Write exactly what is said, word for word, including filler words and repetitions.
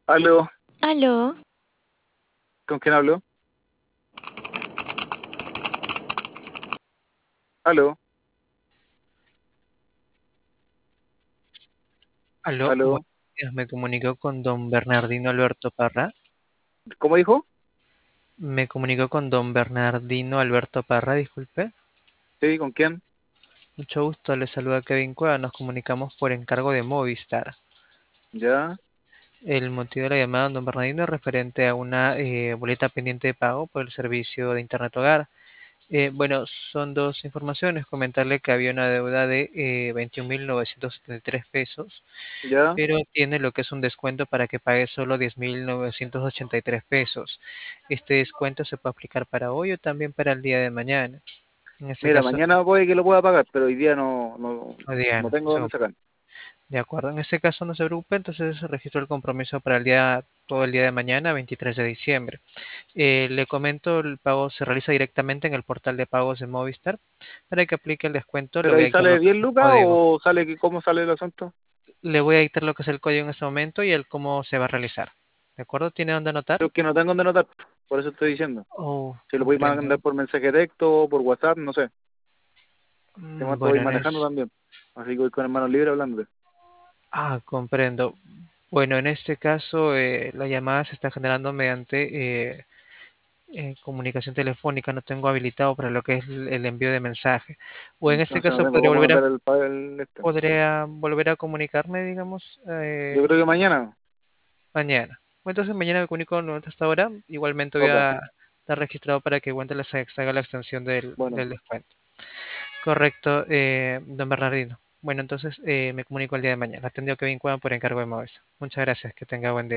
Aló, Aló, ¿con quién hablo? Aló, aló, aló, buenos días, me comunicó con don Bernardino Alberto Parra. ¿cómo dijo? Me comunicó con don Bernardino Alberto Parra, disculpe. Sí, ¿con quién? Mucho gusto, le saluda Kevin Cueva, nos comunicamos por encargo de Movistar. Ya, El motivo de la llamada, don Bernardino, es referente a una eh, boleta pendiente de pago por el servicio de Internet Hogar. Eh, bueno, son dos informaciones. Comentarle que había una deuda de eh, veintiún mil novecientos setenta y tres pesos, ya. pero tiene lo que es un descuento para que pague solo diez mil novecientos ochenta y tres pesos. Este descuento se puede aplicar para hoy o también para el día de mañana. En este Mira, caso, mañana puede que lo pueda pagar, pero hoy día no, no, o día no no, tengo se- dónde sacar. de acuerdo. En este caso no se preocupe, entonces registro el compromiso para el día, todo el día de mañana, veintitrés de diciembre. Eh, le comento, el pago se realiza directamente en el portal de pagos de Movistar. Para que aplique el descuento, le ¿Pero voy a ahí dictar lo sale que es bien, el Lucas, código. o sale que cómo sale el asunto? Le voy a dictar lo que es el código en este momento y el cómo se va a realizar. ¿De acuerdo? ¿Tiene dónde anotar? Creo que no tengo dónde anotar, por eso estoy diciendo. Oh, Si lo podéis mandar comprendo. por mensaje de texto, por WhatsApp, no sé. Que Mm, más voy Bueno, en manejando es... también. Así que voy con hermanos libres hablando. Ah, comprendo. Bueno, en este caso, eh, la llamada se está generando mediante eh, eh, comunicación telefónica. No tengo habilitado para lo que es el el envío de mensaje. O en este Entonces no caso, tengo podría cómo volver a, mandar el, pa- el este. podría volver a comunicarme, digamos, Yo eh, creo que mañana. mañana. Bueno, entonces mañana me comunico nuevamente hasta ahora. Igualmente voy Ok, a estar registrado para que cuente la, se haga la extensión del, bueno. del descuento. Correcto, eh, don Bernardino. Bueno, entonces eh, me comunico el día de mañana. Atendido que Kevin Cueva por encargo de Moves. Muchas gracias, que tenga buen día.